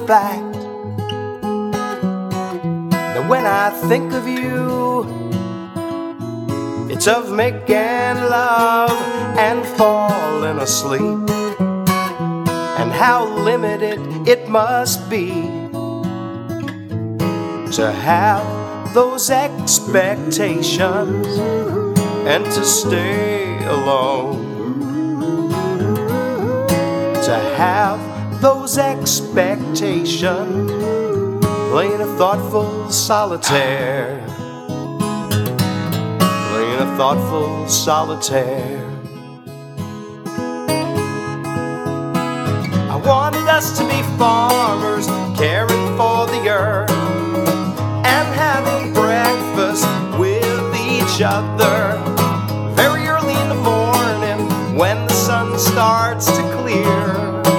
fact that when I think of you, it's of making love and falling asleep, and how limited it must be to have those expectations and to stay alone. To have those expectations, playing a thoughtful solitaire, playing a thoughtful solitaire. I wanted us to be farmers, caring for the earth and having breakfast with each other very early in the morning when the sun starts to clear.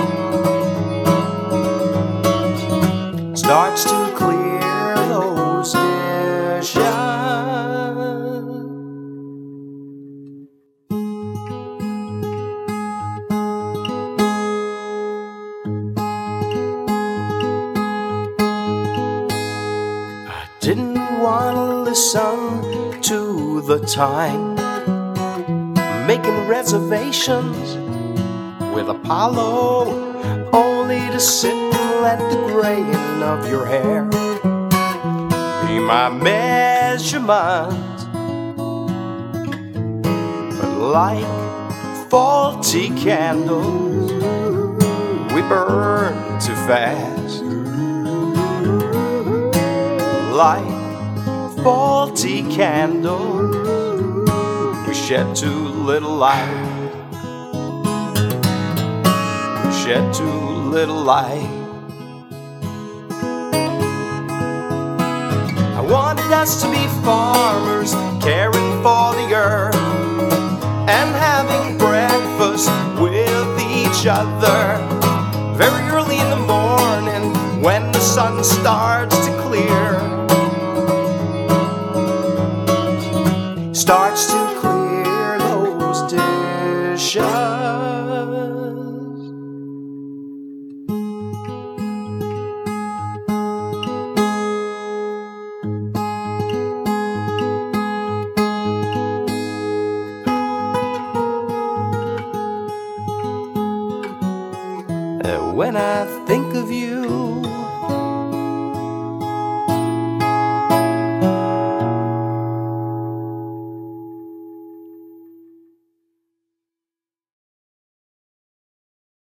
Starts to clear those dishes. I didn't want to listen to the time, making reservations with Apollo, only to sit and let the graying of your hair be my measurement. But like faulty candles, we burn too fast. Like faulty candles, we shed too little light. We shed too little light. I wanted us to be farmers, caring for the earth and having breakfast with each other very early in the morning when the sun starts to clear.